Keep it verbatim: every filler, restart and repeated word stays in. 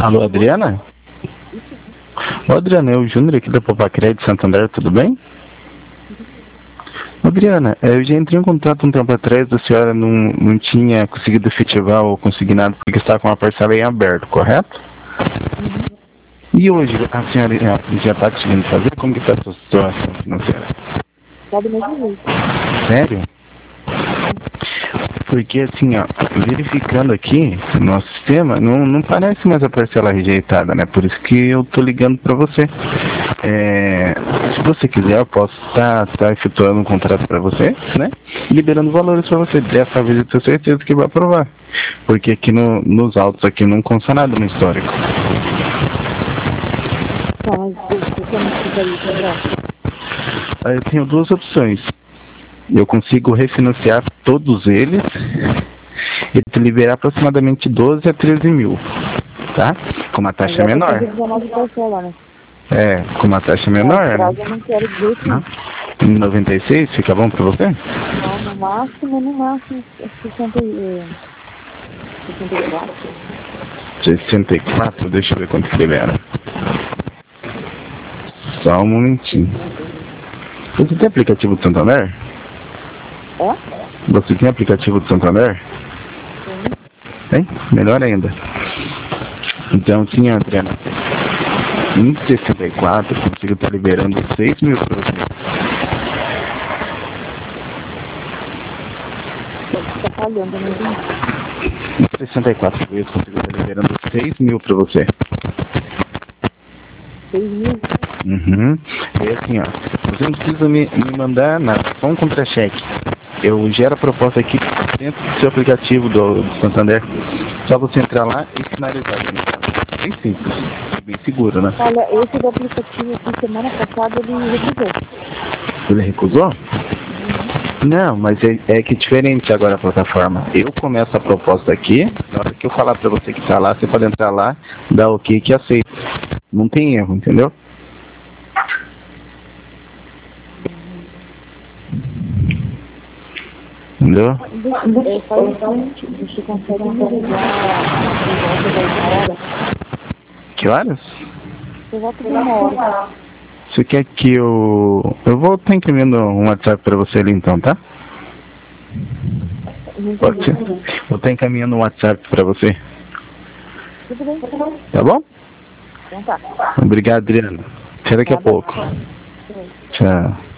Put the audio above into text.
Alô, Adriana? Ô, Adriana, é o Júnior aqui da Popacred Santander, tudo bem? Ô, Adriana, eu já entrei em contato um tempo atrás, a senhora não, não tinha conseguido efetivar ou consignado porque estava com uma parcela em aberto, correto? E hoje a senhora já está conseguindo fazer? Como que está a sua situação financeira? Tá do mesmo jeito. Sério? Porque assim, ó, verificando aqui no nosso sistema, não, não parece mais a parcela rejeitada, né? Por isso que eu tô ligando para você. É, se você quiser, eu posso estar tá, tá efetuando um contrato para você, né? Liberando valores para você. Dessa vez eu tenho certeza que vai aprovar. Porque aqui no, nos autos aqui não consta nada no histórico. Tá, mas você não precisaria comprar? Aí eu tenho duas opções. Eu consigo refinanciar todos eles e te liberar aproximadamente doze a treze mil, tá? Com uma taxa menor. dezenove parcela, né? É, com uma taxa menor, né? Eu não quero de jeito Não? Em noventa e seis fica bom pra você? Não, no máximo, no máximo, sessenta e quatro. sessenta e quatro, deixa eu ver quanto que libera. Só um momentinho. Você tem aplicativo do Santander? É? Você tem aplicativo do Santander? Sim. Tem? Melhor ainda. Então, sim, Adriana. Em sessenta e quatro, eu consigo estar liberando seis mil para você. Você tá falhando, não entendi. Em sessenta e quatro vezes, consigo estar liberando seis mil para você. seis mil? Uhum. E assim, ó, você não precisa me, me mandar nada, só um contra-cheque. Eu gero a proposta aqui dentro do seu aplicativo do, do Santander. Só você entrar lá e finalizar. Bem simples, bem seguro, né? Olha, esse do aplicativo aqui, semana passada, ele recusou. Ele recusou? Não, mas é, é que é diferente agora a plataforma. Eu começo a proposta aqui, na hora que eu falar pra você que tá lá, você pode entrar lá, dar o ok que aceita. Não tem erro, entendeu? Entendeu? É, faz o seguinte, você consegue me ligar por volta da uma hora? Que horas? Por volta de uma hora. Você quer que eu... Eu vou estar encaminhando um WhatsApp pra você ali então, tá? Pode ser? Vou estar encaminhando um WhatsApp pra você. Tudo bem, tudo bem. Tá bom? Então tá. Obrigado, Adriano. Até daqui a pouco. Tchau.